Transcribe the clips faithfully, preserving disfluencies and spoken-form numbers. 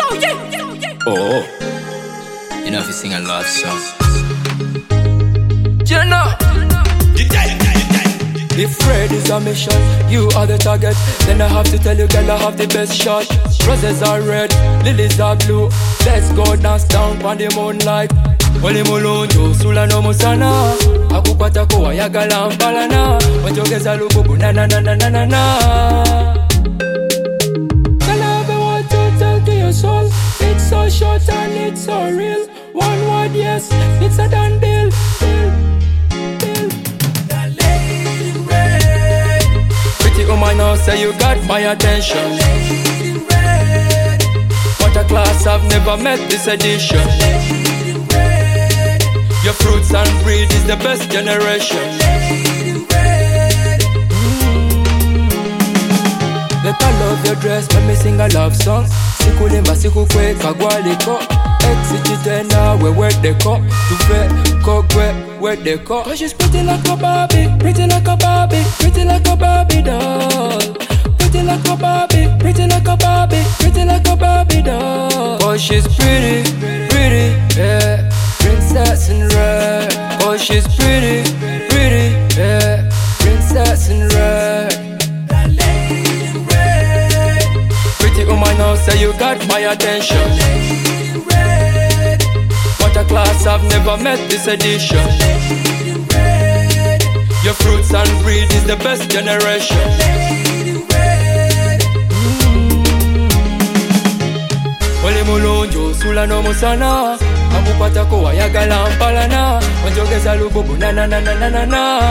Oh, you know if you sing a love song. You know, if Fred is a mission, you are the target. Then I have to tell you, girl, I have the best shot. Roses are red, lilies are blue. Let's go dance down on the moonlight. Oli mulungu, sula no musana. Akupata kuwa yagala mpalana. Wajogeza lububu na na na na na na na. Girl, I have a word to tell to your soul. It's so short and it's so real. One word, yes, it's a done deal. Pretty woman, now say you got my attention. What a class, I've never met this edition. Your fruits and breed is the best generation. Mm. The color of your dress make me sing a love song. Sikulimba sikukwe kagwaliko. Exigitena we wet the cup. Tuve kogwe wet the cup. Cause she's pretty like a Barbie, pretty like a Barbie, pretty like a Barbie doll. Pretty like a Barbie, pretty like a Barbie, pretty like a Barbie doll. Cause she's pretty, pretty, yeah. Princess in red. Cause she's pretty, pretty, yeah. Princess in red. Pretty woman, now say you got my attention. What a class, I've never met this edition. Your fruits and breed is the best generation. Oli mulungu, sula no musana. Akupata kuwa yagala mpalana. Wajogeza lububu na na na na na na na.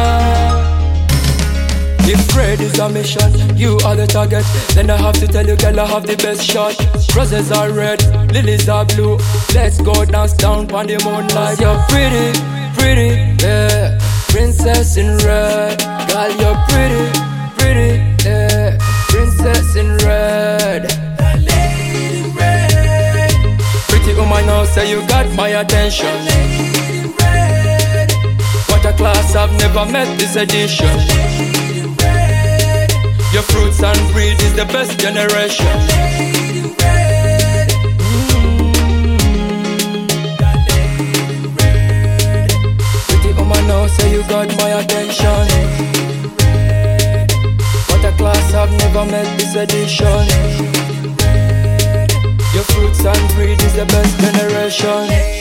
If Fred is a mission, you are the target. Then I have to tell you, girl, I have the best shot. Roses are red, lilies are blue. Let's go dance down on the moonlight. You're pretty, pretty, yeah. Princess in red. Girl, you're pretty, pretty, yeah. Princess in red. Pretty woman, now say you got my attention. What a class, I've never met this edition. Your fruits and breed is the best generation. Mm. Pretty woman, now say you got my attention. What a class, I've never met this edition. Your fruits and breed is the best generation.